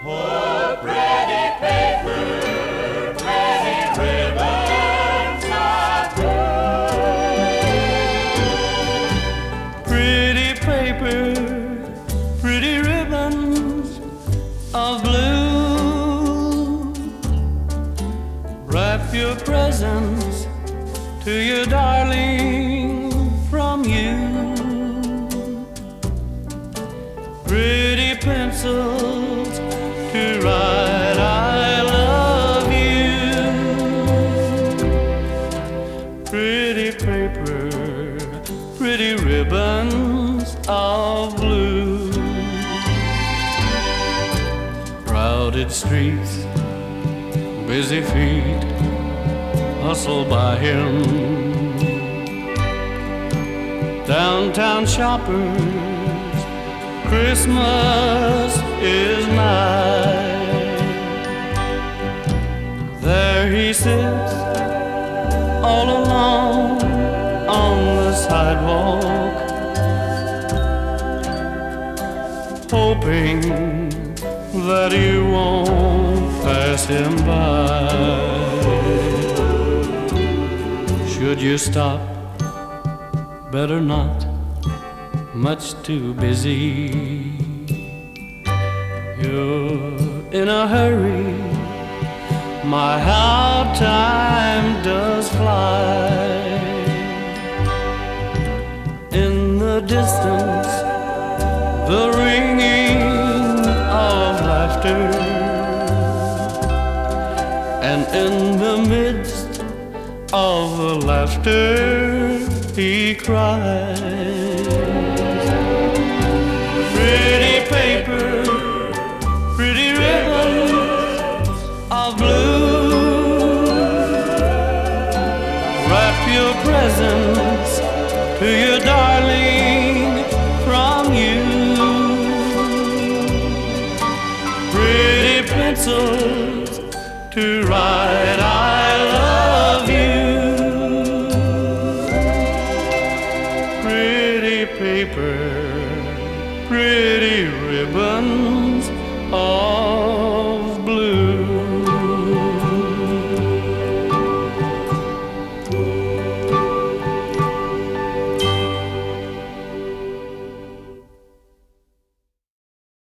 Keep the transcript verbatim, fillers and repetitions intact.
Oh, pretty paper, pretty ribbons of blue. Pretty paper, pretty ribbons of blue. Wrap your presents to your darling from you. Pretty pencils to write I love you. Pretty paper, pretty ribbons of blue. Crowded streets, busy feet hustle by him. Downtown shoppers, Christmas is nigh. There he sits all alone on the sidewalk, hoping that you won't pass him by. Should you stop? Better not, much too busy. You're in a hurry, my how time does fly. In the distance, the ringing of laughter, and in the midst of the laughter he cries. Pretty paper, pretty ribbons of blue. Wrap your presents to your darling from you. Pretty pencils to write I